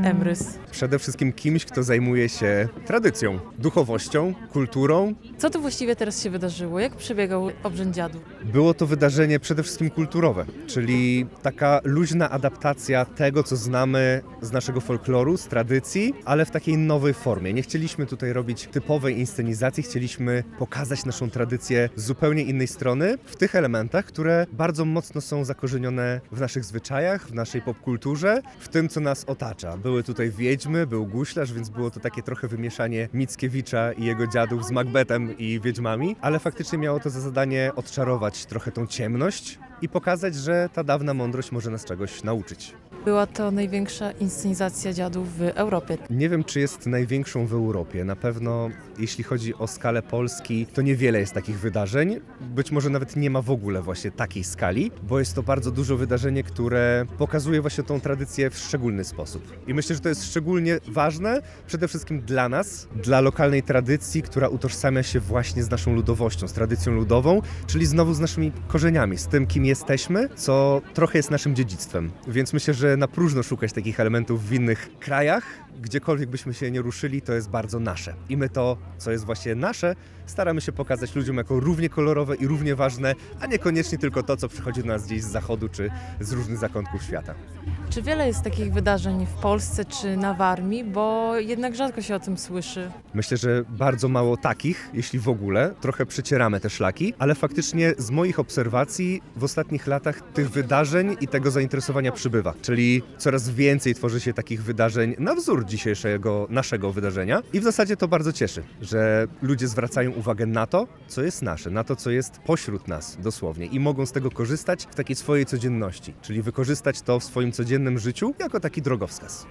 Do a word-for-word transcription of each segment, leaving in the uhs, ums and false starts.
Emrys? Przede wszystkim kimś, kto zajmuje się tradycją, duchowością, kulturą. Co tu właściwie teraz się wydarzyło? Jak przebiegał obrzęd dziadów? Było to wydarzenie przede wszystkim kulturowe, czyli taka luźna adaptacja tego, co znamy z naszego folkloru, z tradycji, ale w takiej nowej formie. Nie chcieliśmy tutaj robić typowej inscenizacji, chcieliśmy pokazać naszą tradycję z zupełnie innej strony, w tych elementach, które bardzo mocno są zakorzenione w naszych zwyczajach, w naszej popkulturze, w tym, co nas otacza. Były tutaj wiedźmy, był guślarz, więc było to takie trochę wymieszanie Mickiewicza i jego dziadów z Macbethem i wiedźmami, ale faktycznie miało to za zadanie odczarować trochę tą ciemność i pokazać, że ta dawna mądrość może nas czegoś nauczyć. Była to największa inscenizacja dziadów w Europie. Nie wiem, czy jest największą w Europie. Na pewno, jeśli chodzi o skalę Polski, to niewiele jest takich wydarzeń. Być może nawet nie ma w ogóle właśnie takiej skali, bo jest to bardzo duże wydarzenie, które pokazuje właśnie tą tradycję w szczególny sposób. I myślę, że to jest szczególnie ważne przede wszystkim dla nas, dla lokalnej tradycji, która utożsamia się właśnie z naszą ludowością, z tradycją ludową, czyli znowu z naszymi korzeniami, z tym, kim jesteśmy, co trochę jest naszym dziedzictwem. Więc myślę, że na próżno szukać takich elementów w innych krajach. Gdziekolwiek byśmy się nie ruszyli, to jest bardzo nasze. I my to, co jest właśnie nasze, staramy się pokazać ludziom jako równie kolorowe i równie ważne, a niekoniecznie tylko to, co przychodzi do nas gdzieś z zachodu czy z różnych zakątków świata. Czy wiele jest takich wydarzeń w Polsce czy na Warmii, bo jednak rzadko się o tym słyszy? Myślę, że bardzo mało takich, jeśli w ogóle. Trochę przecieramy te szlaki, ale faktycznie z moich obserwacji w ostatnich latach tych wydarzeń i tego zainteresowania przybywa. Czyli coraz więcej tworzy się takich wydarzeń na wzór dzisiejszego naszego wydarzenia i w zasadzie to bardzo cieszy, że ludzie zwracają uwagę na to, co jest nasze, na to, co jest pośród nas dosłownie i mogą z tego korzystać w takiej swojej codzienności, czyli wykorzystać to w swoim codziennym życiu jako taki drogowskaz.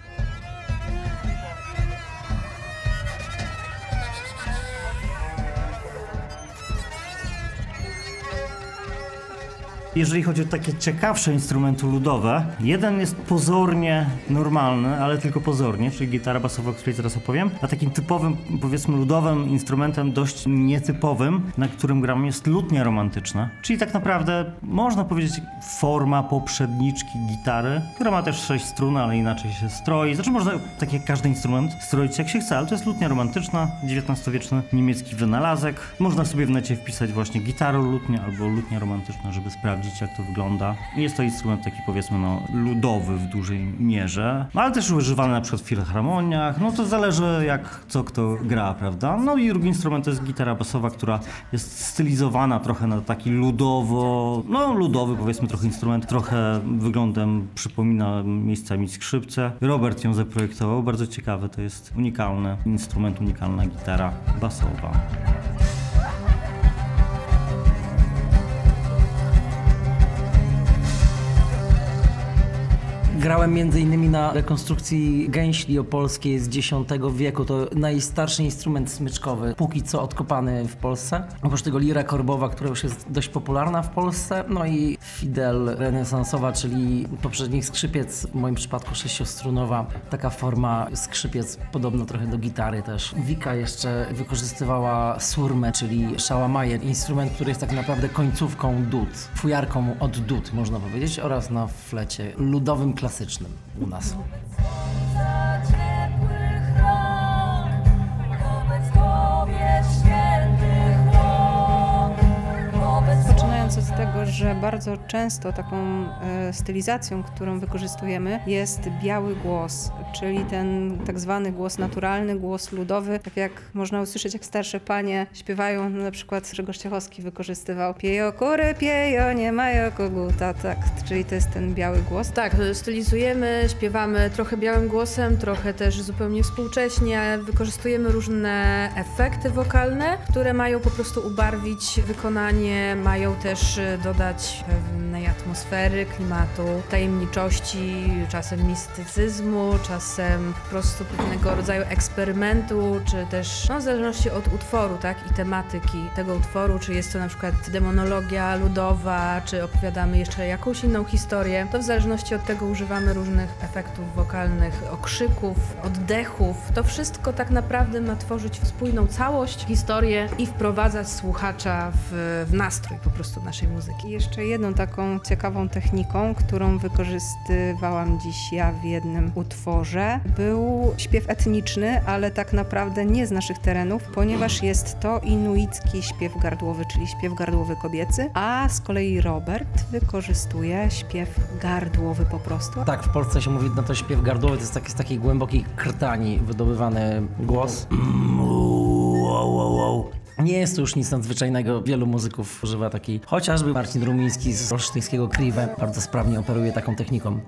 Jeżeli chodzi o takie ciekawsze instrumenty ludowe, jeden jest pozornie normalny, ale tylko pozornie, czyli gitara basowa, o której teraz opowiem, a takim typowym, powiedzmy ludowym instrumentem dość nietypowym, na którym gram, jest lutnia romantyczna, czyli tak naprawdę można powiedzieć forma poprzedniczki gitary, która ma też sześć strun, ale inaczej się stroi. Znaczy można, tak jak każdy instrument, stroić jak się chce, ale to jest lutnia romantyczna, dziewiętnastowieczny niemiecki wynalazek. Można sobie w necie wpisać właśnie gitaro lutnia albo lutnia romantyczna, żeby sprawdzić, jak to wygląda. Jest to instrument taki, powiedzmy, no, ludowy w dużej mierze, ale też używany na przykład w filharmoniach. No to zależy, jak co kto gra, prawda? No i drugi instrument to jest gitara basowa, która jest stylizowana trochę na taki ludowo, no ludowy, powiedzmy, trochę instrument, trochę wyglądem przypomina miejscami skrzypce. Robert ją zaprojektował, bardzo ciekawy, to jest unikalny instrument, unikalna gitara basowa. Grałem między innymi na rekonstrukcji gęśli opolskiej z dziesiątego wieku. To najstarszy instrument smyczkowy, póki co odkopany w Polsce. Oprócz tego lira korbowa, która już jest dość popularna w Polsce. No i fidel renesansowa, czyli poprzednik skrzypiec, w moim przypadku sześciostrunowa. Taka forma skrzypiec, podobno trochę do gitary też. Wika jeszcze wykorzystywała surmę, czyli szałamajer, instrument, który jest tak naprawdę końcówką dud, fujarką od dud, można powiedzieć, oraz na flecie ludowym klasycznym u nas. Zaczynając od tego, że bardzo często taką e, stylizacją, którą wykorzystujemy, jest biały głos, czyli ten tak zwany głos naturalny, głos ludowy. Tak jak można usłyszeć, jak starsze panie śpiewają, no, na przykład Grzegorz Ciechowski wykorzystywał piejo kury, piejo, nie mają koguta, tak, czyli to jest ten biały głos. Tak, stylizujemy, śpiewamy trochę białym głosem, trochę też zupełnie współcześnie, wykorzystujemy różne efekty wokalne, które mają po prostu ubarwić wykonanie, mają też dodać pewnej atmosfery, klimatu, tajemniczości, czasem mistycyzmu, czasem po prostu pewnego rodzaju eksperymentu, czy też no, w zależności od utworu, tak, i tematyki tego utworu, czy jest to na przykład demonologia ludowa, czy opowiadamy jeszcze jakąś inną historię, to w zależności od tego używamy różnych efektów wokalnych, okrzyków, oddechów. To wszystko tak naprawdę ma tworzyć spójną całość, historię i wprowadzać słuchacza w, w nastrój po prostu naszej muzyki. I jeszcze jedną taką ciekawą techniką, którą wykorzystywałam dziś ja w jednym utworze, był śpiew etniczny, ale tak naprawdę nie z naszych terenów, ponieważ jest to inuicki śpiew gardłowy, czyli śpiew gardłowy kobiecy, a z kolei Robert wykorzystuje śpiew gardłowy po prostu. Tak, w Polsce się mówi na to śpiew gardłowy, to jest taki, z takiej głębokiej krtani wydobywany głos. Mm, wow, wow, wow. Nie jest to już nic nadzwyczajnego. Wielu muzyków używa takiej, chociażby Marcin Rumiński z olsztyńskiego Kriwe bardzo sprawnie operuje taką techniką.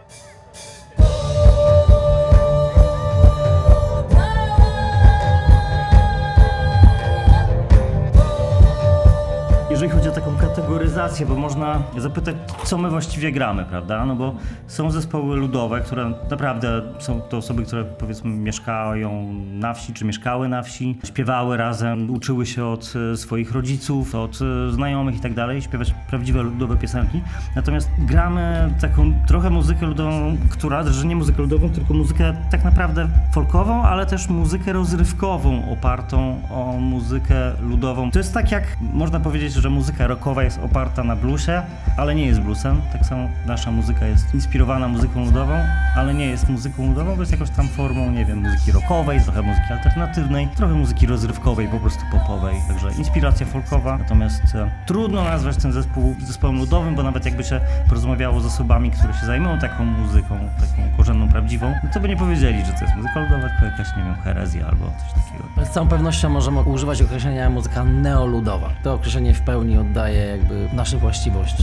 Jeżeli chodzi o taką kategoryzację, bo można zapytać, co my właściwie gramy, prawda? No bo są zespoły ludowe, które naprawdę są to osoby, które powiedzmy mieszkają na wsi, czy mieszkały na wsi, śpiewały razem, uczyły się od swoich rodziców, od znajomych i tak dalej, śpiewać prawdziwe ludowe piosenki. Natomiast gramy taką trochę muzykę ludową, która, że nie muzykę ludową, tylko muzykę tak naprawdę folkową, ale też muzykę rozrywkową, opartą o muzykę ludową. To jest tak jak, można powiedzieć, że muzyka rockowa jest oparta na bluesie, ale nie jest bluesem. Tak samo nasza muzyka jest inspirowana muzyką ludową, ale nie jest muzyką ludową, bo jest jakąś tam formą, nie wiem, muzyki rockowej, trochę muzyki alternatywnej, trochę muzyki rozrywkowej, po prostu popowej. Także inspiracja folkowa, natomiast e, trudno nazwać ten zespół zespołem ludowym, bo nawet jakby się porozmawiało z osobami, które się zajmują taką muzyką, taką korzenną, prawdziwą, no to by nie powiedzieli, że to jest muzyka ludowa, tylko jakaś, nie wiem, herezja albo coś takiego. Z całą pewnością możemy używać określenia muzyka neoludowa. To określenie w pełni oddaje jakby nasze właściwości.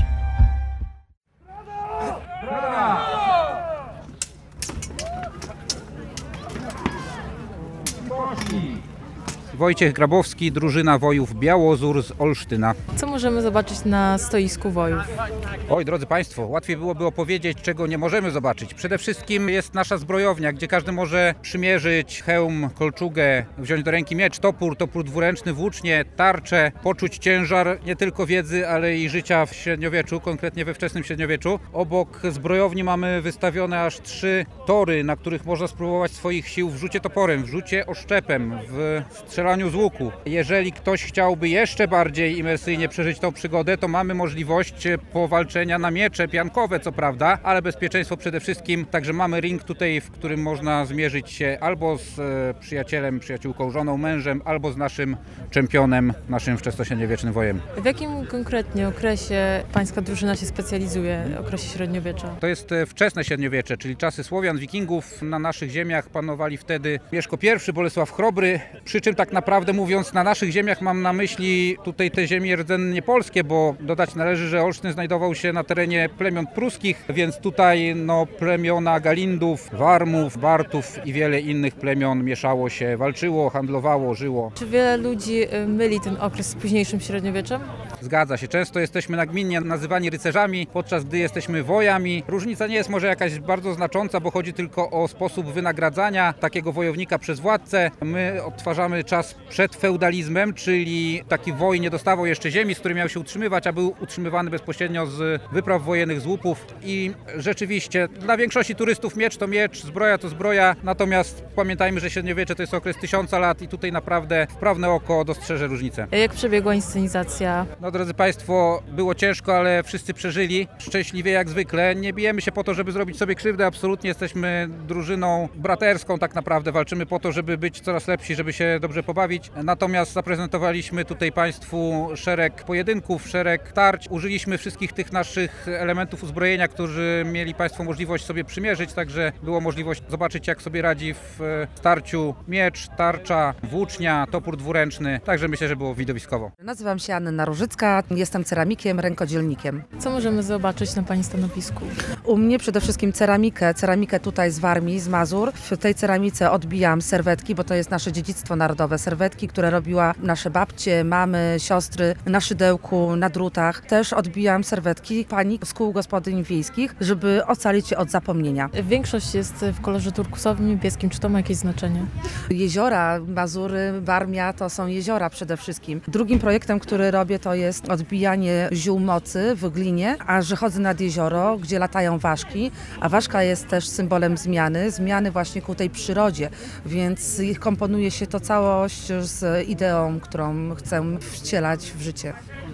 Wojciech Grabowski, drużyna Wojów Białozór z Olsztyna. Co możemy zobaczyć na stoisku Wojów? Oj, drodzy Państwo, łatwiej byłoby opowiedzieć, czego nie możemy zobaczyć. Przede wszystkim jest nasza zbrojownia, gdzie każdy może przymierzyć hełm, kolczugę, wziąć do ręki miecz, topór, topór dwuręczny, włócznie, tarczę, poczuć ciężar nie tylko wiedzy, ale i życia w średniowieczu, konkretnie we wczesnym średniowieczu. Obok zbrojowni mamy wystawione aż trzy tory, na których można spróbować swoich sił w rzucie toporem, w rzucie oszczepem, w strzelaniu z łuku. Jeżeli ktoś chciałby jeszcze bardziej imersyjnie przeżyć tą przygodę, to mamy możliwość powalczenia na miecze piankowe, co prawda, ale bezpieczeństwo przede wszystkim. Także mamy ring tutaj, w którym można zmierzyć się albo z przyjacielem, przyjaciółką, żoną, mężem, albo z naszym czempionem, naszym wczesnośredniowiecznym wojem. W jakim konkretnie okresie pańska drużyna się specjalizuje, okresie średniowiecza? To jest wczesne średniowiecze, czyli czasy Słowian, Wikingów. Na naszych ziemiach panowali wtedy Mieszko I, Bolesław Chrobry, przy czym tak naprawdę mówiąc na naszych ziemiach mam na myśli tutaj te ziemie rdzennie polskie, bo dodać należy, że Olsztyn znajdował się na terenie plemion pruskich, więc tutaj no, plemiona Galindów, Warmów, Bartów i wiele innych plemion mieszało się, walczyło, handlowało, żyło. Czy wiele ludzi myli ten okres z późniejszym średniowieczem? Zgadza się. Często jesteśmy nagminnie nazywani rycerzami, podczas gdy jesteśmy wojami. Różnica nie jest może jakaś bardzo znacząca, bo chodzi tylko o sposób wynagradzania takiego wojownika przez władcę. My odtwarzamy czas przed feudalizmem, czyli taki woj nie dostawał jeszcze ziemi, z której miał się utrzymywać, a był utrzymywany bezpośrednio z wypraw wojennych, z łupów. I rzeczywiście dla większości turystów miecz to miecz, zbroja to zbroja, natomiast pamiętajmy, że średniowiecze to jest okres tysiąca lat i tutaj naprawdę wprawne oko dostrzeże różnicę. Jak przebiegła inscenizacja? No drodzy Państwo, było ciężko, ale wszyscy przeżyli. Szczęśliwie jak zwykle. Nie bijemy się po to, żeby zrobić sobie krzywdę. Absolutnie jesteśmy drużyną braterską tak naprawdę. Walczymy po to, żeby być coraz lepsi, żeby się dobrze pobawić. Natomiast zaprezentowaliśmy tutaj Państwu szereg pojedynków, szereg tarć. Użyliśmy wszystkich tych naszych elementów uzbrojenia, którzy mieli Państwo możliwość sobie przymierzyć. Także było możliwość zobaczyć, jak sobie radzi w starciu miecz, tarcza, włócznia, topór dwuręczny. Także myślę, że było widowiskowo. Nazywam się Anna Różycka, jestem ceramikiem, rękodzielnikiem. Co możemy zobaczyć na Pani stanowisku? U mnie przede wszystkim ceramikę, ceramikę tutaj z Warmii, z Mazur. W tej ceramice odbijam serwetki, bo to jest nasze dziedzictwo narodowe. Serwetki, które robiła nasze babcie, mamy, siostry na szydełku, na drutach. Też odbijam serwetki pani z kół gospodyń wiejskich, żeby ocalić je od zapomnienia. Większość jest w kolorze turkusowym, niebieskim. Czy to ma jakieś znaczenie? Jeziora, Mazury, Warmia to są jeziora przede wszystkim. Drugim projektem, który robię, to jest odbijanie ziół mocy w glinie, a że chodzę nad jezioro, gdzie latają ważki, a ważka jest też symbolem zmiany, zmiany właśnie ku tej przyrodzie, więc komponuje się to całość z ideą, którą chcę wcielać w życie.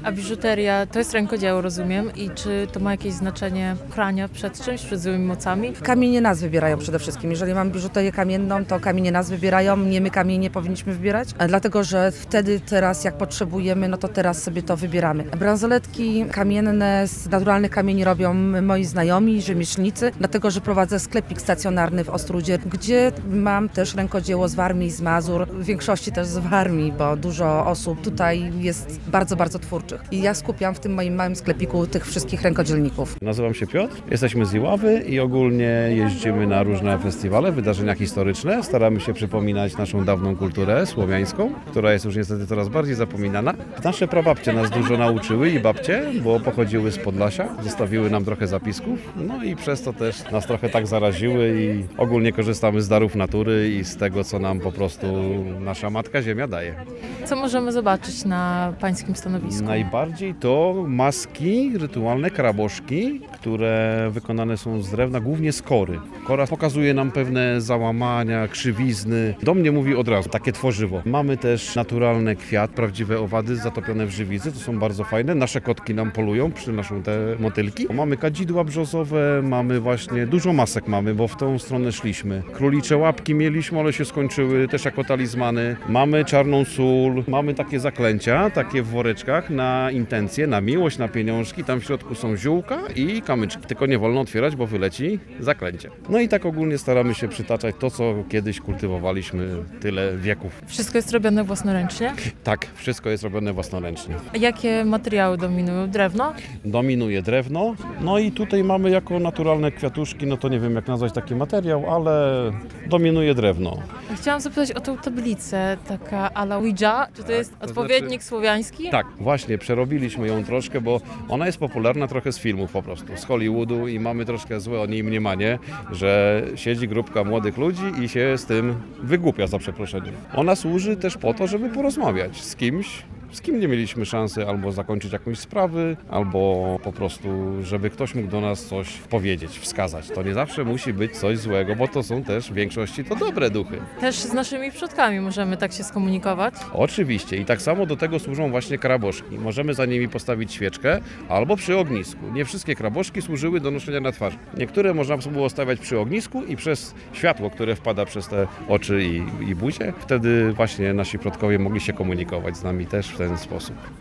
A biżuteria to jest rękodzieło, rozumiem, i czy to ma jakieś znaczenie chrania przed czymś, przed złymi mocami? Kamienie nas wybierają przede wszystkim. Jeżeli mam biżuterię kamienną, to kamienie nas wybierają, nie my kamienie powinniśmy wybierać, dlatego że wtedy teraz jak potrzebujemy, no to teraz sobie to wybieramy. Bransoletki kamienne z naturalnych kamieni robią moi znajomi, rzemieślnicy, dlatego że prowadzę sklepik stacjonarny w Ostródzie, gdzie mam też rękodzieło z Warmii, z Mazur, w większości też z Warmii, bo dużo osób tutaj jest bardzo, bardzo twórczych. I ja skupiam w tym moim małym sklepiku tych wszystkich rękodzielników. Nazywam się Piotr, jesteśmy z Iławy i ogólnie jeździmy na różne festiwale, wydarzenia historyczne. Staramy się przypominać naszą dawną kulturę słowiańską, która jest już niestety coraz bardziej zapominana. Nasze prababcie nas dużo nauczyły i babcie, bo pochodziły z Podlasia, zostawiły nam trochę zapisków, no i przez to też nas trochę tak zaraziły i ogólnie korzystamy z darów natury i z tego, co nam po prostu nasza Matka Ziemia daje. Co możemy zobaczyć na pańskim stanowisku? Najbardziej to maski rytualne, karaboszki, które wykonane są z drewna, głównie z kory. Kora pokazuje nam pewne załamania, krzywizny. Do mnie mówi od razu takie tworzywo. Mamy też naturalny kwiat, prawdziwe owady zatopione w żywicy, to są bardzo fajne. Nasze kotki nam polują, przynoszą te motylki. Mamy kadzidła brzozowe, mamy właśnie, dużo masek mamy, bo w tą stronę szliśmy. Królicze łapki mieliśmy, ale się skończyły też jako talizmany. Mamy czarną sól, mamy takie zaklęcia, takie w woreczkach na intencje, na miłość, na pieniążki. Tam w środku są ziółka i kamyczki. Tylko nie wolno otwierać, bo wyleci zaklęcie. No i tak ogólnie staramy się przytaczać to, co kiedyś kultywowaliśmy tyle wieków. Wszystko jest robione własnoręcznie? Tak, wszystko jest robione własnoręcznie. A jakie materiały dominują? Drewno? Dominuje drewno, no i tutaj mamy jako naturalne kwiatuszki, no to nie wiem jak nazwać taki materiał, ale dominuje drewno. Chciałam zapytać o tą tablicę, taka a la Ouija. Czy to jest to odpowiednik znaczy- słowiański? Tak, właśnie, przerobiliśmy ją troszkę, bo ona jest popularna trochę z filmów po prostu, z Hollywoodu i mamy troszkę złe o niej mniemanie, że siedzi grupka młodych ludzi i się z tym wygłupia, za przeproszeniem. Ona służy też po to, żeby porozmawiać z kimś, z kim nie mieliśmy szansy albo zakończyć jakąś sprawy, albo po prostu, żeby ktoś mógł do nas coś powiedzieć, wskazać. To nie zawsze musi być coś złego, bo to są też w większości to dobre duchy. Też z naszymi przodkami możemy tak się skomunikować. Oczywiście i tak samo do tego służą właśnie karaboszki. Możemy za nimi postawić świeczkę albo przy ognisku. Nie wszystkie karaboszki służyły do noszenia na twarzy. Niektóre można było stawiać przy ognisku i przez światło, które wpada przez te oczy i, i buzię. Wtedy właśnie nasi przodkowie mogli się komunikować z nami też w ten sposób.